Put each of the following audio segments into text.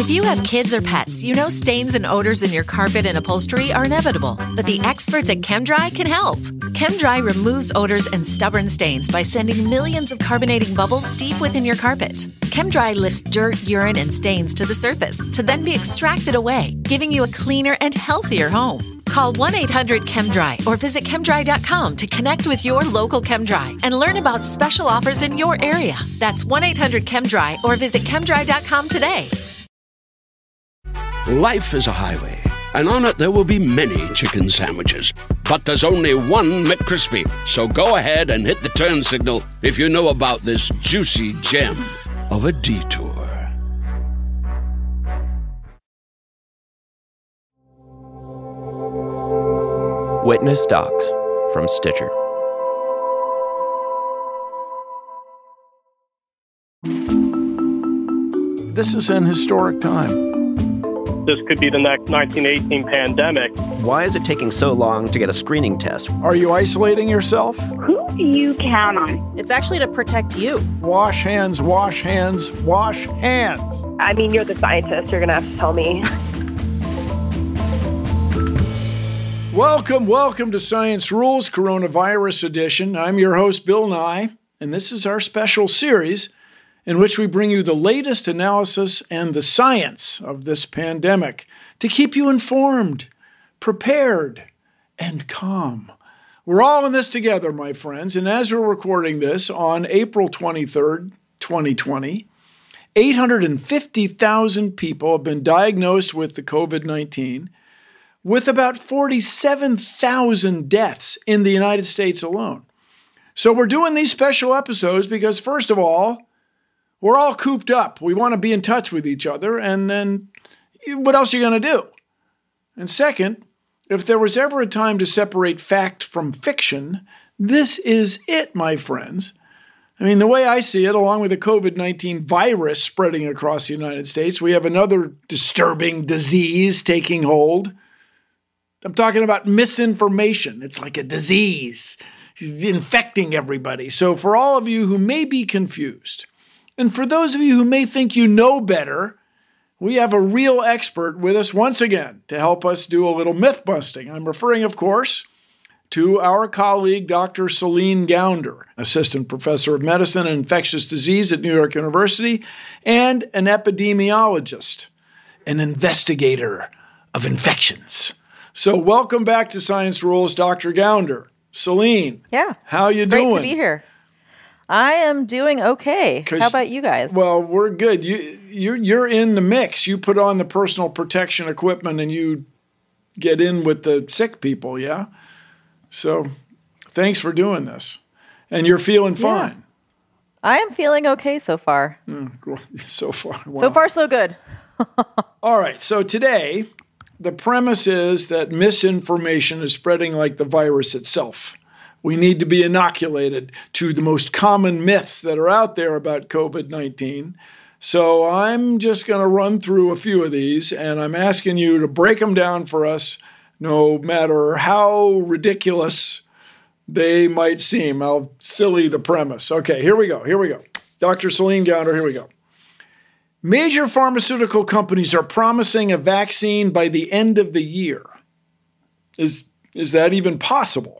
If you have kids or pets, you know stains and odors in your carpet and upholstery are inevitable, but the experts at ChemDry can help. ChemDry removes odors and stubborn stains by sending millions of carbonating bubbles deep within your carpet. ChemDry lifts dirt, urine, and stains to the surface to then be extracted away, giving you a cleaner and healthier home. Call 1-800-ChemDry or visit chemdry.com to connect with your local ChemDry and learn about special offers in your area. That's 1-800-ChemDry or visit chemdry.com today. Life is a highway, and on it there will be many chicken sandwiches. But there's only one McCrispy. So go ahead and hit the turn signal if you know about this juicy gem of a detour. Witness Docs from Stitcher. This is an historic time. This could be the next 1918 pandemic. Why is it taking so long to get a screening test? Are you isolating yourself? Who do you count on? It's actually to protect you. Wash hands, wash hands, wash hands. I mean, you're the scientist. You're going to have to tell me. Welcome to Science Rules, Coronavirus Edition. I'm your host, Bill Nye, and this is our special series in which we bring you the latest analysis and the science of this pandemic to keep you informed, prepared, and calm. We're all in this together, my friends, and as we're recording this on April 23rd, 2020, 850,000 people have been diagnosed with the COVID-19, with about 47,000 deaths in the United States alone. So we're doing these special episodes because, first of all, we're all cooped up. We want to be in touch with each other, and then what else are you going to do? And second, if there was ever a time to separate fact from fiction, this is it, my friends. I mean, the way I see it, along with the COVID-19 virus spreading across the United States, we have another disturbing disease taking hold. I'm talking about misinformation. It's like a disease. It's infecting everybody. So for all of you who may be confused, and for those of you who may think you know better, we have a real expert with us once again to help us do a little myth busting. I'm referring, of course, to our colleague, Dr. Celine Gounder, Assistant Professor of Medicine and Infectious Disease at New York University, and an epidemiologist, an investigator of infections. So welcome back to Science Rules, Dr. Gounder. Celine, how you doing? Great to be here. I am doing okay. How about you guys? Well, we're good. You're in the mix. You put on the personal protection equipment and you get in with the sick people, yeah? So thanks for doing this. And you're feeling fine. I am feeling okay so far. So far. Wow. So far, so good. All right. So today, the premise is that misinformation is spreading like the virus itself. We need to be inoculated to the most common myths that are out there about COVID-19. So I'm just going to run through a few of these, and I'm asking you to break them down for us, no matter how ridiculous they might seem, how silly the premise. Okay, here we go. Dr. Celine Gounder, here we go. Major pharmaceutical companies are promising a vaccine by the end of the year. Is that even possible?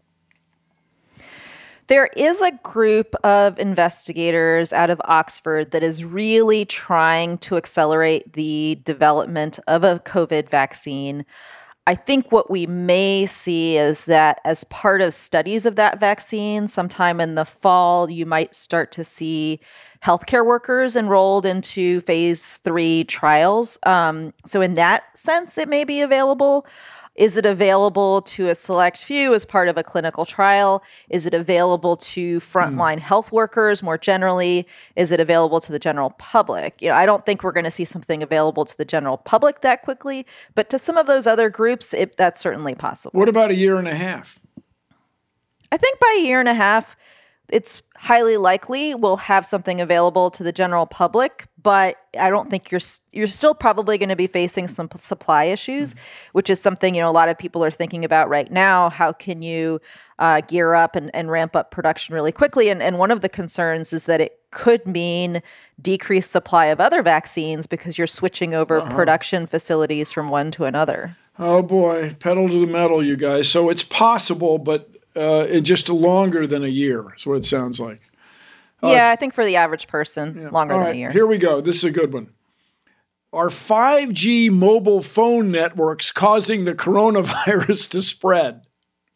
There is a group of investigators out of Oxford that is really trying to accelerate the development of a COVID vaccine. I think what we may see is that as part of studies of that vaccine, sometime in the fall, you might start to see healthcare workers enrolled into phase 3 trials. So in that sense, it may be available. Is it available to a select few as part of a clinical trial? Is it available to frontline health workers more generally? Is it available to the general public? I don't think we're going to see something available to the general public that quickly, but to some of those other groups, that's certainly possible. What about a year and a half? I think by a year and a half, it's highly likely we'll have something available to the general public, but I don't think you're still probably going to be facing some supply issues, which is something a lot of people are thinking about right now. How can you gear up and ramp up production really quickly? And one of the concerns is that it could mean decreased supply of other vaccines because you're switching over production facilities from one to another. Oh boy, pedal to the metal, you guys. So it's possible, but it's just longer than a year is what it sounds like. Yeah, I think for the average person, longer than a year. Here we go. This is a good one. Are 5G mobile phone networks causing the coronavirus to spread?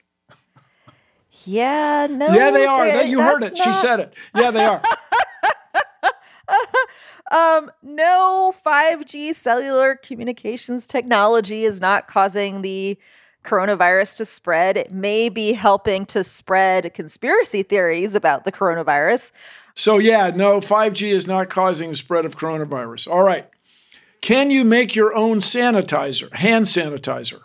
Yeah, no. Yeah, they are. You heard it. She said it. Yeah, they are. No, 5G cellular communications technology is not causing the coronavirus to spread. It may be helping to spread conspiracy theories about the coronavirus. So yeah, no, 5G is not causing the spread of coronavirus. All right. Can you make your own sanitizer, hand sanitizer?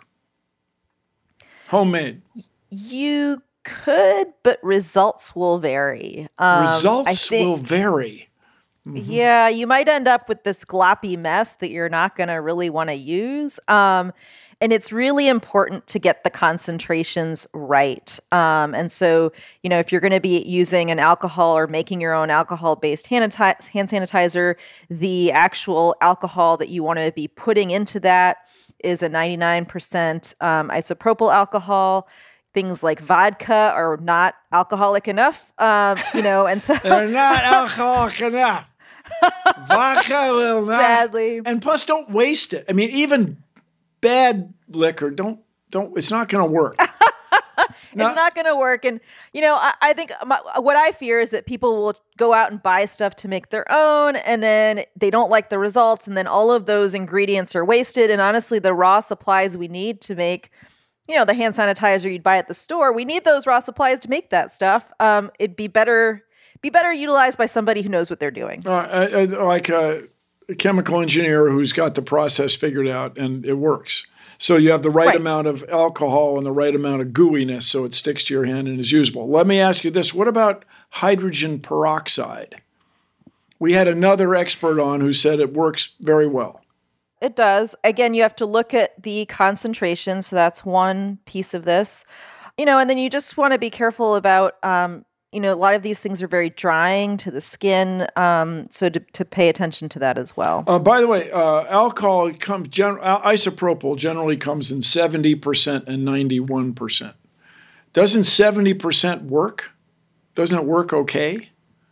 Homemade. You could, but results will vary. Results will vary. Mm-hmm. Yeah, you might end up with this gloppy mess that you're not going to really want to use. And it's really important to get the concentrations right. And so, if you're going to be using an alcohol or making your own alcohol-based hand sanitizer, the actual alcohol that you want to be putting into that is a 99% isopropyl alcohol. Things like vodka are not alcoholic enough, and so they're not alcoholic enough. Vodka will not. Sadly. And plus, don't waste it. I mean, even bad liquor, don't. It's not going to work. It's not going to work. And, I think what I fear is that people will go out and buy stuff to make their own, and then they don't like the results, and then all of those ingredients are wasted. And honestly, the raw supplies we need to make, the hand sanitizer you'd buy at the store, we need those raw supplies to make that stuff. It'd be better utilized by somebody who knows what they're doing. Like a chemical engineer who's got the process figured out and it works. So you have the right amount of alcohol and the right amount of gooiness so it sticks to your hand and is usable. Let me ask you this. What about hydrogen peroxide? We had another expert on who said it works very well. It does. Again, you have to look at the concentration. So that's one piece of this. And then you just want to be careful about, a lot of these things are very drying to the skin. So to pay attention to that as well. By the way, alcohol isopropyl generally comes in 70% and 91%. Doesn't 70% work? Doesn't it work okay?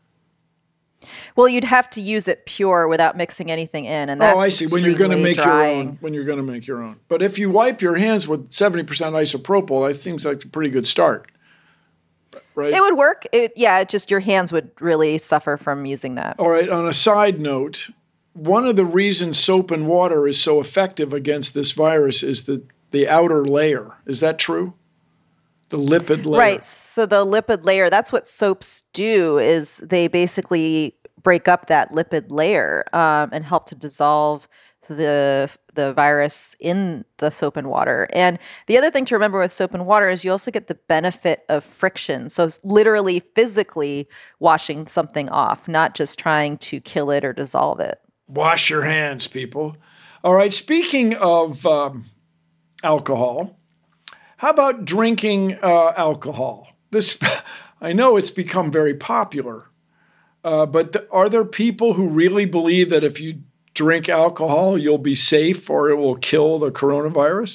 Well, you'd have to use it pure without mixing anything in, and that's I see. When you're going to make drying. your own. When you're going to make your own. But if you wipe your hands with 70% isopropyl, that seems like a pretty good start, right? It would work. Just your hands would really suffer from using that. All right. On a side note, one of the reasons soap and water is so effective against this virus is the outer layer. Is that true? The lipid layer. Right. So the lipid layer, that's what soaps do, is they basically break up that lipid layer and help to dissolve the virus in the soap and water. And the other thing to remember with soap and water is you also get the benefit of friction. So it's literally physically washing something off, not just trying to kill it or dissolve it. Wash your hands, people. All right. Speaking of alcohol, how about drinking alcohol? I know it's become very popular. But are there people who really believe that if you drink alcohol, you'll be safe or it will kill the coronavirus?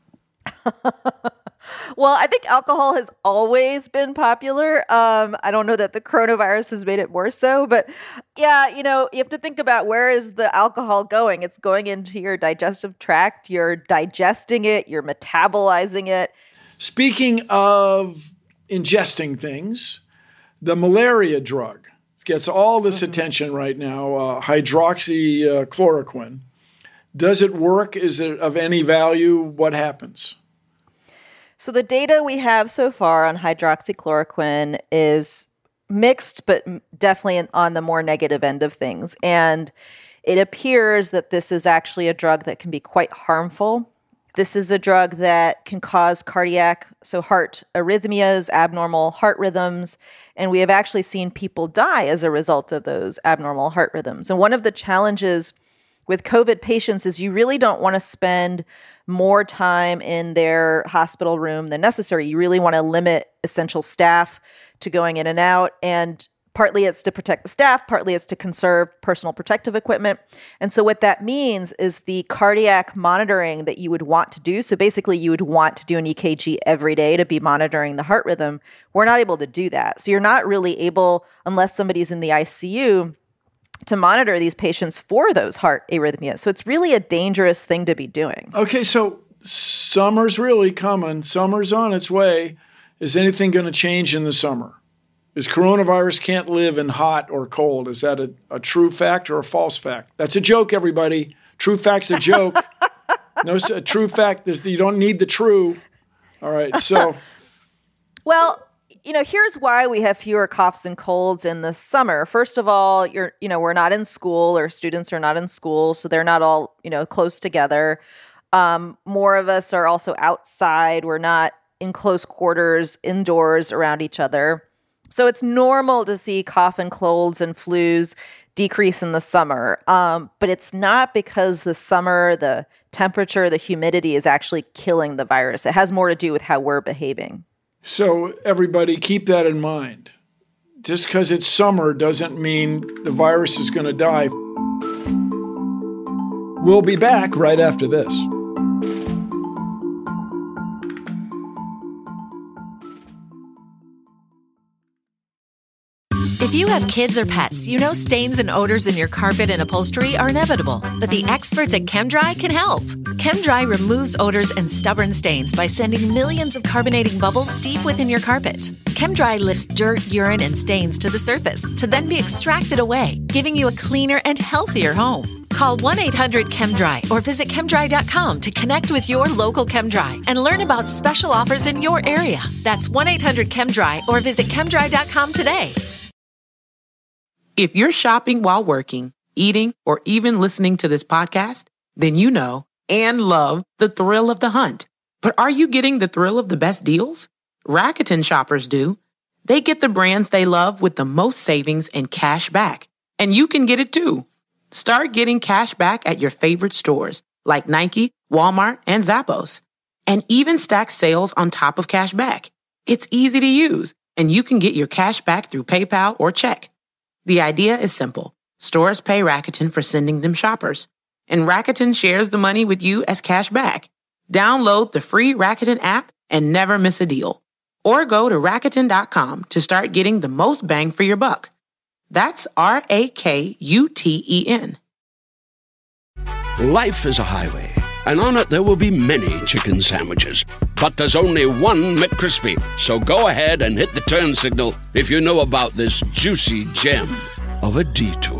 Well, I think alcohol has always been popular. I don't know that the coronavirus has made it more so, but yeah, you have to think about where is the alcohol going? It's going into your digestive tract. You're digesting it. You're metabolizing it. Speaking of ingesting things, the malaria drug gets all this attention right now, hydroxychloroquine. Does it work? Is it of any value? What happens? So the data we have so far on hydroxychloroquine is mixed, but definitely on the more negative end of things. And it appears that this is actually a drug that can be quite harmful. This is a drug that can cause heart arrhythmias, abnormal heart rhythms, and we have actually seen people die as a result of those abnormal heart rhythms. And one of the challenges with COVID patients is you really don't want to spend more time in their hospital room than necessary. You really want to limit essential staff to going in and out. And Partly it's to protect the staff, partly it's to conserve personal protective equipment. And so what that means is the cardiac monitoring that you would want to do. So basically you would want to do an EKG every day to be monitoring the heart rhythm. We're not able to do that. So you're not really able, unless somebody's in the ICU, to monitor these patients for those heart arrhythmias. So it's really a dangerous thing to be doing. Okay, so summer's really coming. Summer's on its way. Is anything going to change in the summer? Is coronavirus can't live in hot or cold? Is that a true fact or a false fact? That's a joke, everybody. True fact's a joke. A true fact is that you don't need the true. All right, so. Well, here's why we have fewer coughs and colds in the summer. First of all, we're not in school, or students are not in school, so they're not all, close together. More of us are also outside. We're not in close quarters, indoors around each other. So it's normal to see cough and colds and flus decrease in the summer. But it's not because the summer, the temperature, the humidity is actually killing the virus. It has more to do with how we're behaving. So everybody keep that in mind. Just because it's summer doesn't mean the virus is going to die. We'll be back right after this. If you have kids or pets, you know stains and odors in your carpet and upholstery are inevitable, but the experts at ChemDry can help. ChemDry removes odors and stubborn stains by sending millions of carbonating bubbles deep within your carpet. ChemDry lifts dirt, urine, and stains to the surface to then be extracted away, giving you a cleaner and healthier home. Call 1-800-ChemDry or visit chemdry.com to connect with your local ChemDry and learn about special offers in your area. That's 1-800-ChemDry or visit chemdry.com today. If you're shopping while working, eating, or even listening to this podcast, then you know and love the thrill of the hunt. But are you getting the thrill of the best deals? Rakuten shoppers do. They get the brands they love with the most savings and cash back. And you can get it too. Start getting cash back at your favorite stores like Nike, Walmart, and Zappos. And even stack sales on top of cash back. It's easy to use, and you can get your cash back through PayPal or check. The idea is simple. Stores pay Rakuten for sending them shoppers, and Rakuten shares the money with you as cash back. Download the free Rakuten app and never miss a deal. Or go to Rakuten.com to start getting the most bang for your buck. That's RAKUTEN. Life is a highway, and on it there will be many chicken sandwiches. But there's only one McCrispy. So go ahead and hit the turn signal if you know about this juicy gem of a detour.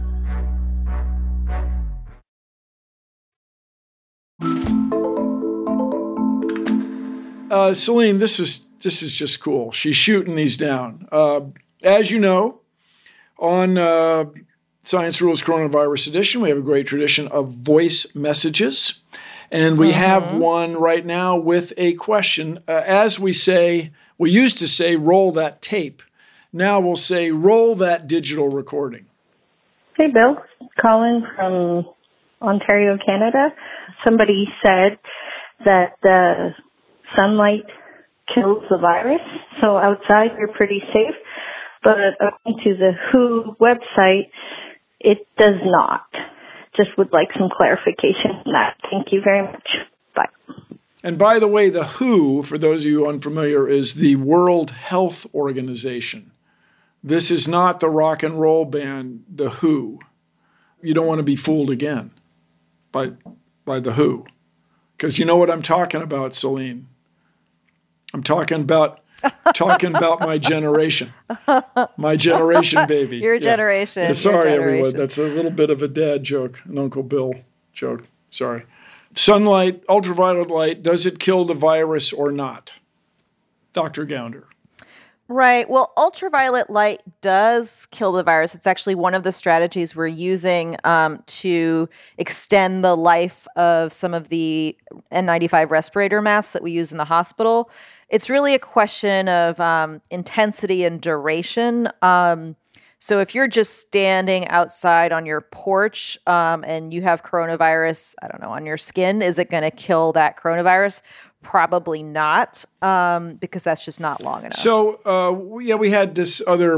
Celine, this is just cool. She's shooting these down. As you know, on Science Rules Coronavirus Edition, we have a great tradition of voice messages. And we have one right now with a question. As we used to say, roll that tape. Now we'll say, roll that digital recording. Hey, Bill. Calling from Ontario, Canada. Somebody said that the sunlight kills the virus, so outside you're pretty safe. But according to the WHO website, it does not. Just would like some clarification on that. Thank you very much. Bye. And by the way, the WHO, for those of you unfamiliar, is the World Health Organization. This is not the rock and roll band, the WHO. You don't want to be fooled again by the WHO. Because you know what I'm talking about, Celine. I'm talking about my generation. My generation, baby. Your generation. Yeah, sorry, your generation. Everyone. That's a little bit of a dad joke, an Uncle Bill joke. Sorry. Sunlight, ultraviolet light, does it kill the virus or not? Dr. Gounder. Right. Well, ultraviolet light does kill the virus. It's actually one of the strategies we're using to extend the life of some of the N95 respirator masks that we use in the hospital. It's really a question of intensity and duration. So if you're just standing outside on your porch and you have coronavirus, I don't know, on your skin, is it going to kill that coronavirus? Probably not, because that's just not long enough. So, we had this other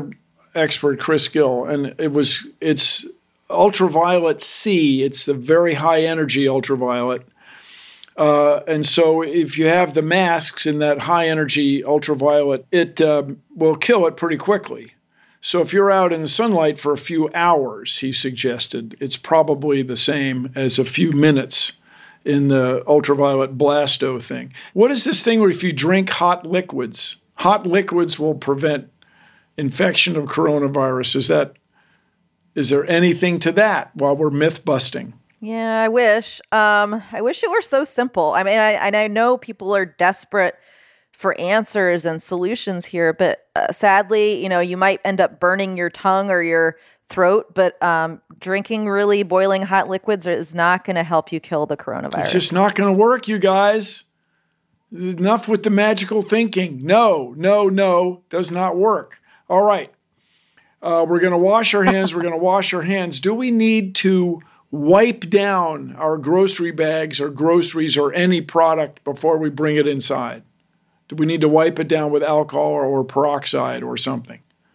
expert, Chris Gill, and it's ultraviolet C. It's the very high energy ultraviolet. And so if you have the masks in that high energy ultraviolet, it will kill it pretty quickly. So if you're out in the sunlight for a few hours, he suggested, it's probably the same as a few minutes in the ultraviolet blasto thing. What is this thing where if you drink hot liquids will prevent infection of coronavirus? Is there anything to that while we're myth busting? Yeah, I wish. I wish it were so simple. I mean, I know people are desperate for answers and solutions here, but sadly, you might end up burning your tongue or your throat, but drinking really boiling hot liquids is not going to help you kill the coronavirus. It's just not going to work, you guys. Enough with the magical thinking. No, does not work. All right. We're going to wash our hands. Do we need to wipe down our grocery bags or groceries or any product before we bring it inside? Do we need to wipe it down with alcohol or peroxide or something?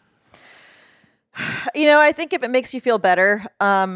I think if it makes you feel better,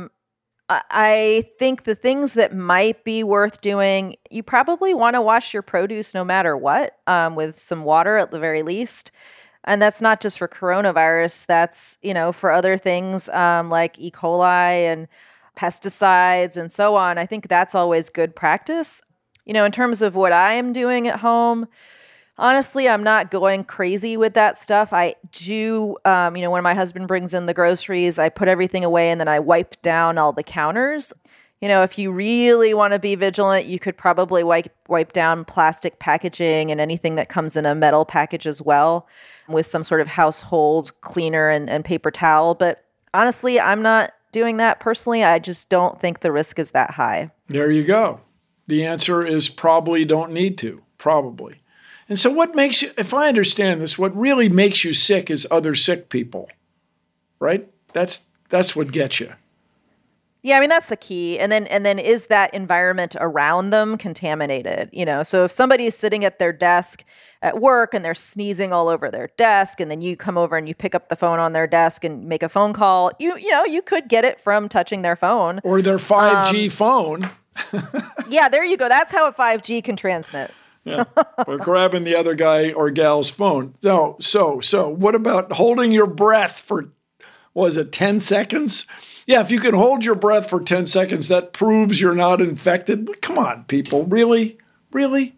I think the things that might be worth doing, you probably want to wash your produce no matter what, with some water at the very least. And that's not just for coronavirus. That's, for other things like E. coli and pesticides and so on. I think that's always good practice. In terms of what I am doing at home, honestly, I'm not going crazy with that stuff. I do, when my husband brings in the groceries, I put everything away and then I wipe down all the counters. If you really want to be vigilant, you could probably wipe down plastic packaging and anything that comes in a metal package as well with some sort of household cleaner and paper towel. But honestly, I'm not doing that personally. I just don't think the risk is that high. There you go. The answer is probably don't need to, probably. And so what makes you, if I understand this, what really makes you sick is other sick people, right? That's what gets you. Yeah, I mean, that's the key. And then is that environment around them contaminated? So if somebody's sitting at their desk at work and they're sneezing all over their desk, and then you come over and you pick up the phone on their desk and make a phone call, you could get it from touching their phone. Or their 5G phone. Yeah, there you go. That's how a 5G can transmit. Yeah, or grabbing the other guy or gal's phone. So what about holding your breath for, 10 seconds? Yeah, if you can hold your breath for 10 seconds, that proves you're not infected. Come on, people. Really? Really?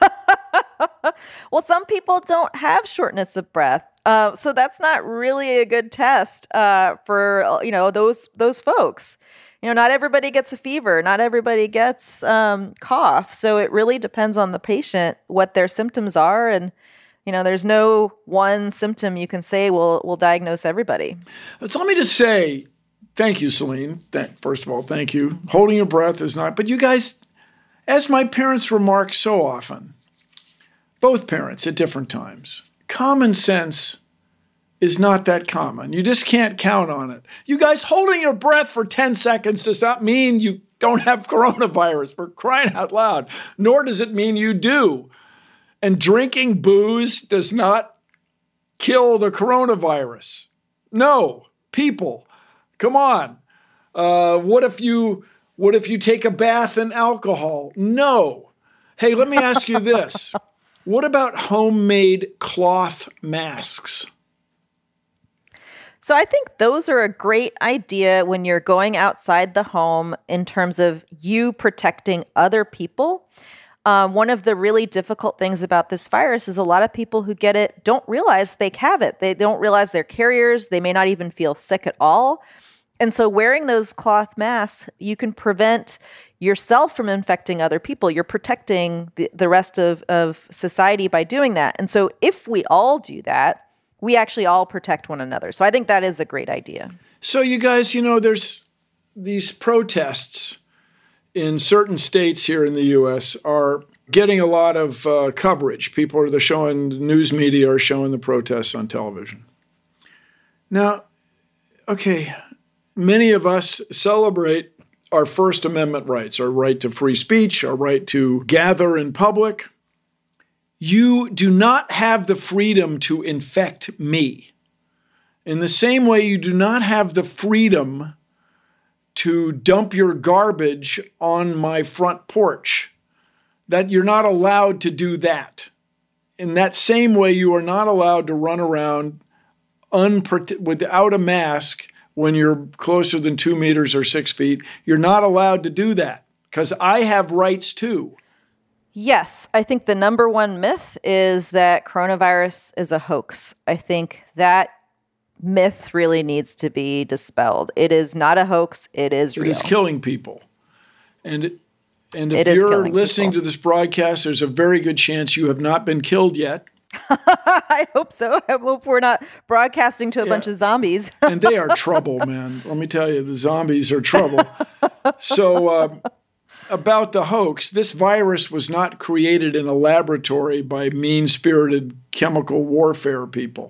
Well, some people don't have shortness of breath. So that's not really a good test for, those folks. Not everybody gets a fever. Not everybody gets cough. So it really depends on the patient, what their symptoms are. And, there's no one symptom you can say will diagnose everybody. So let me just say, thank you, Celine. First of all, thank you. Holding your breath is not, but you guys, as my parents remark so often, both parents at different times, common sense is not that common. You just can't count on it. You guys, holding your breath for 10 seconds does not mean you don't have coronavirus, for crying out loud, nor does it mean you do. And drinking booze does not kill the coronavirus. No, people, come on. What if you take a bath in alcohol? No. Hey, let me ask you this. What about homemade cloth masks? So I think those are a great idea when you're going outside the home in terms of you protecting other people. One of the really difficult things about this virus is a lot of people who get it don't realize they have it. They don't realize they're carriers. They may not even feel sick at all. And so wearing those cloth masks, you can prevent yourself from infecting other people. You're protecting the rest of society by doing that. And so if we all do that, we actually all protect one another. So I think that is a great idea. So you guys, there's these protests in certain states here in the U.S. are getting a lot of coverage. People are showing, the news media are showing the protests on television. Now, okay, many of us celebrate our First Amendment rights, our right to free speech, our right to gather in public. You do not have the freedom to infect me. In the same way, you do not have the freedom to dump your garbage on my front porch. That you're not allowed to do that. In that same way, you are not allowed to run around without a mask when you're closer than 2 meters or 6 feet. You're not allowed to do that because I have rights too. Yes, I think the number one myth is that coronavirus is a hoax. I think that myth really needs to be dispelled. It is not a hoax. It is real. It is killing people. And if you're listening to this broadcast, there's a very good chance you have not been killed yet. I hope so. I hope we're not broadcasting to a bunch of zombies. And they are trouble, man. Let me tell you, the zombies are trouble. So about the hoax, this virus was not created in a laboratory by mean-spirited chemical warfare people.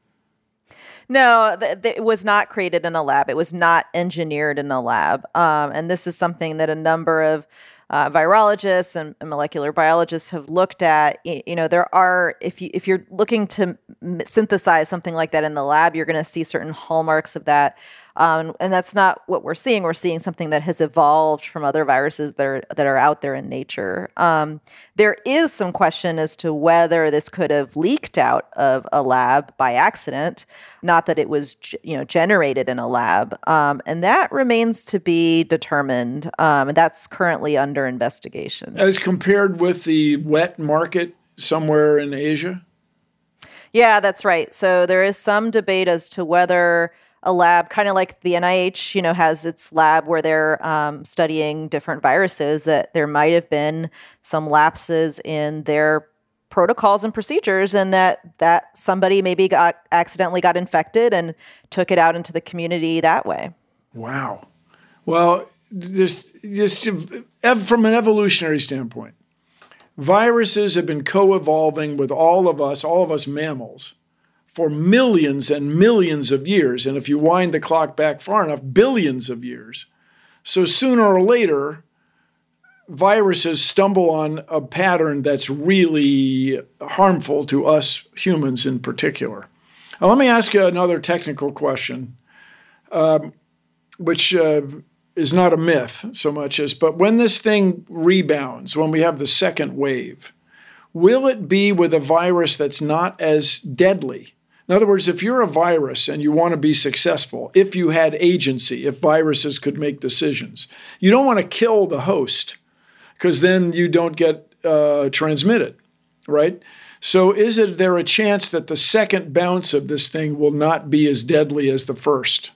No, it was not created in a lab. It was not engineered in a lab. And this is something that a number of virologists and molecular biologists have looked at. You know, there are, if you're looking to synthesize something like that in the lab, you're going to see certain hallmarks of that. And that's not what we're seeing. We're seeing something that has evolved from other viruses that are out there in nature. There is some question as to whether this could have leaked out of a lab by accident, not that it was generated in a lab. And that remains to be determined. And that's currently under investigation. As compared with the wet market somewhere in Asia? Yeah, that's right. So there is some debate as to whether a lab, kind of like the NIH, has its lab where they're studying different viruses, that there might have been some lapses in their protocols and procedures, and that somebody maybe accidentally got infected and took it out into the community that way. Wow. Well, just from an evolutionary standpoint, viruses have been co-evolving with all of us mammals, for millions and millions of years. And if you wind the clock back far enough, billions of years. So sooner or later, viruses stumble on a pattern that's really harmful to us humans in particular. Now, let me ask you another technical question, which is not a myth so much as, but when this thing rebounds, when we have the second wave, will it be with a virus that's not as deadly? In other words, if you're a virus and you want to be successful, if you had agency, if viruses could make decisions, you don't want to kill the host because then you don't get transmitted, right? So is there a chance that the second bounce of this thing will not be as deadly as the first?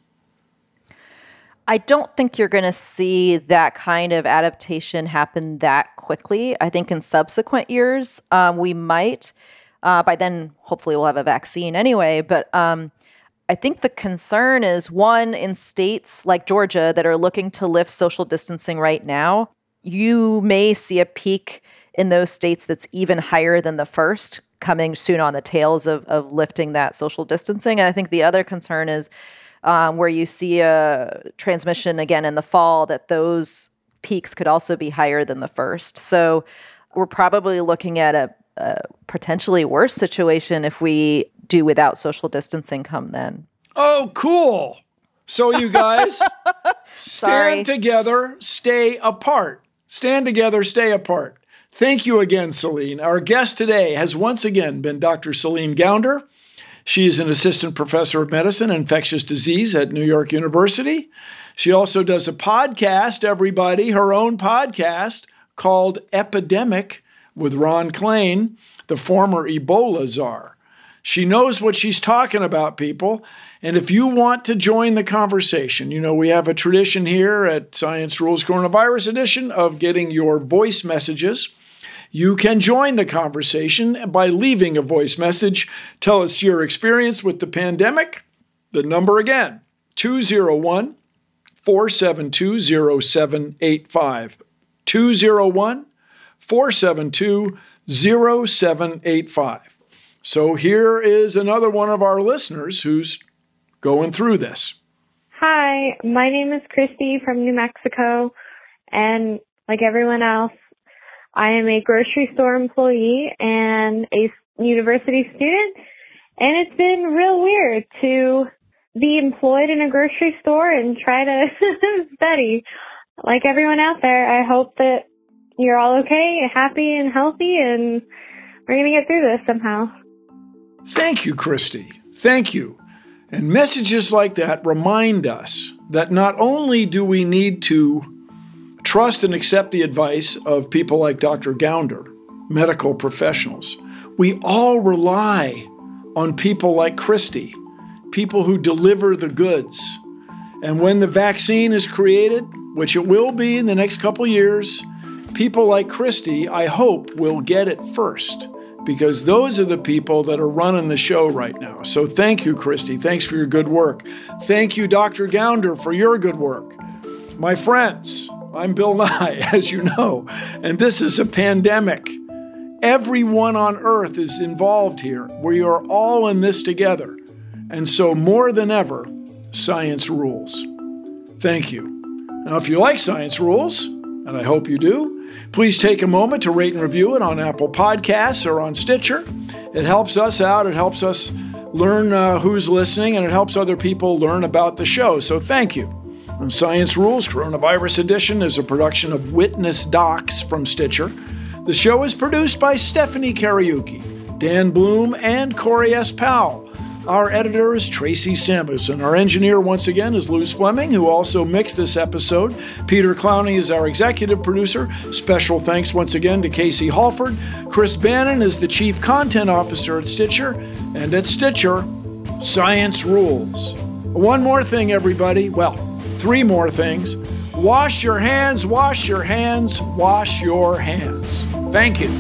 I don't think you're going to see that kind of adaptation happen that quickly. I think in subsequent years, we might. By then, hopefully we'll have a vaccine anyway. But I think the concern is, one, in states like Georgia that are looking to lift social distancing right now, you may see a peak in those states that's even higher than the first, coming soon on the tails of lifting that social distancing. And I think the other concern is where you see a transmission again in the fall, that those peaks could also be higher than the first. So we're probably looking at a potentially worse situation if we do without social distancing come then. Oh, cool. So you guys, stand together, stay apart. Stand together, stay apart. Thank you again, Celine. Our guest today has once again been Dr. Celine Gounder. She is an assistant professor of medicine and infectious disease at New York University. She also does a podcast, everybody, her own podcast called Epidemic, with Ron Klain, the former Ebola czar. She knows what she's talking about, people. And if you want to join the conversation, we have a tradition here at Science Rules Coronavirus Edition of getting your voice messages. You can join the conversation by leaving a voice message. Tell us your experience with the pandemic. The number again, 201-472-0785. 201-472-0785. So here is another one of our listeners who's going through this. Hi, my name is Christy from New Mexico, and like everyone else, I am a grocery store employee and a university student, and it's been real weird to be employed in a grocery store and try to study. Like everyone out there, I hope that you're all okay, happy and healthy, and we're going to get through this somehow. Thank you, Christy. Thank you. And messages like that remind us that not only do we need to trust and accept the advice of people like Dr. Gounder, medical professionals, we all rely on people like Christy, people who deliver the goods. And when the vaccine is created, which it will be in the next couple years, people like Christy, I hope, will get it first, because those are the people that are running the show right now. So thank you, Christy. Thanks for your good work. Thank you, Dr. Gounder, for your good work. My friends, I'm Bill Nye, as you know, and this is a pandemic. Everyone on earth is involved here. We are all in this together. And so more than ever, science rules. Thank you. Now, if you like Science Rules, and I hope you do, please take a moment to rate and review it on Apple Podcasts or on Stitcher. It helps us out. It helps us learn who's listening, and it helps other people learn about the show. So thank you. And Science Rules Coronavirus Edition is a production of Witness Docs from Stitcher. The show is produced by Stephanie Kariuki, Dan Bloom, and Corey S. Powell. Our editor is Tracy Samuelson. Our engineer, once again, is Luz Fleming, who also mixed this episode. Peter Clowney is our executive producer. Special thanks once again to Casey Halford. Chris Bannon is the chief content officer at Stitcher. And at Stitcher, science rules. One more thing, everybody. Well, 3 more things. Wash your hands, wash your hands, wash your hands. Thank you.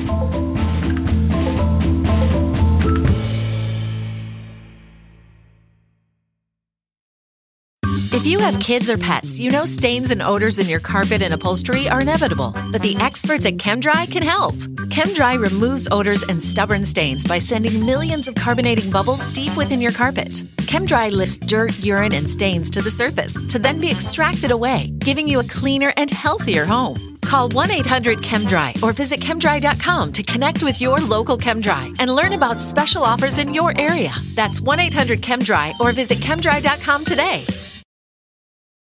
If you have kids or pets, you know stains and odors in your carpet and upholstery are inevitable, but the experts at ChemDry can help. ChemDry removes odors and stubborn stains by sending millions of carbonating bubbles deep within your carpet. ChemDry lifts dirt, urine, and stains to the surface to then be extracted away, giving you a cleaner and healthier home. Call 1-800-ChemDry or visit chemdry.com to connect with your local ChemDry and learn about special offers in your area. That's 1-800-ChemDry or visit chemdry.com today.